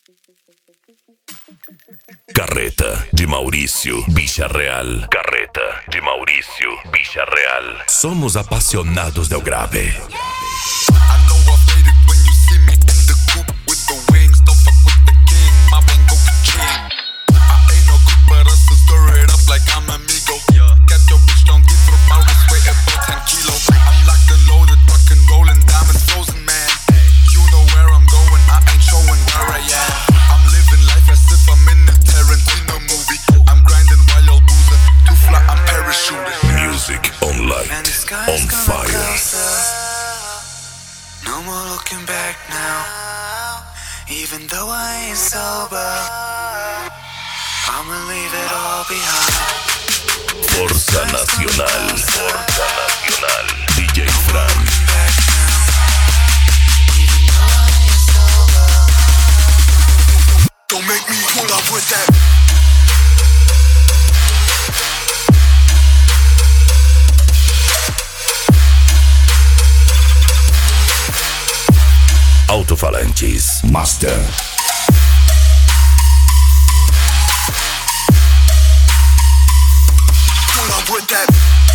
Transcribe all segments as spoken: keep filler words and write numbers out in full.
Carreta de Maurício Bicha Real. Carreta de Maurício Bicha Real. Somos apasionados del grave. On fire. No more looking back now. Even though I ain't sober, I'ma leave it all behind. Forza Nacional. Forza Nacional. D J Fran. Don't make me pull up with that. Alto-falantes Master. Pull up with that.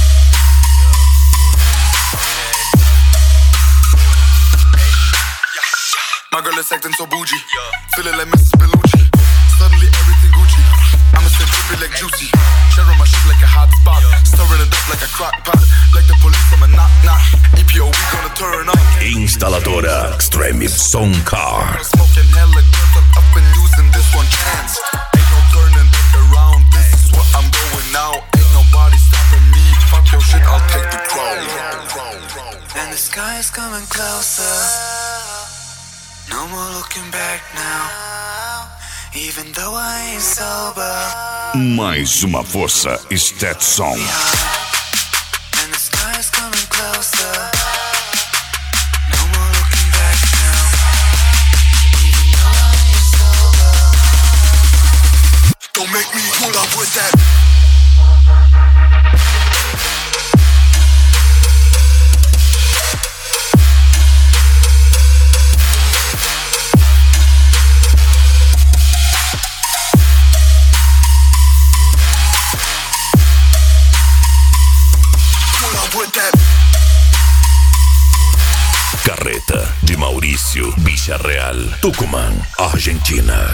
My girl is acting so bougie, feeling like Missus Bellucci. Suddenly everything Gucci. I'ma sip drippy like juicy. Sharing my shit like a hot spot. Stirring it up like a crock pot. Like the police from a knock knock. E P O, we gonna turn up. Instaladora Extreme Sound Car. Smoking hella guns, I'm up and using this one chance. Ain't no turning back around. This is what I'm going now. Ain't nobody stopping me. Fuck your shit, I'll take the crown. And the sky is coming closer. No more looking back now. Even though I ain't sober. Mais uma força Stetson. And the sky is coming closer. No more looking back now. Even though I ain't sober. Don't make me pull up with that. Carreta de Maurício Bicha Real. Tucumã, Argentina.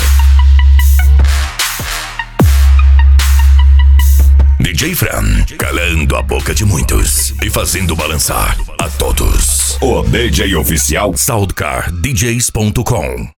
D J Fran, calando a boca de muitos e fazendo balançar a todos. O D J oficial Soundcar D Js ponto com.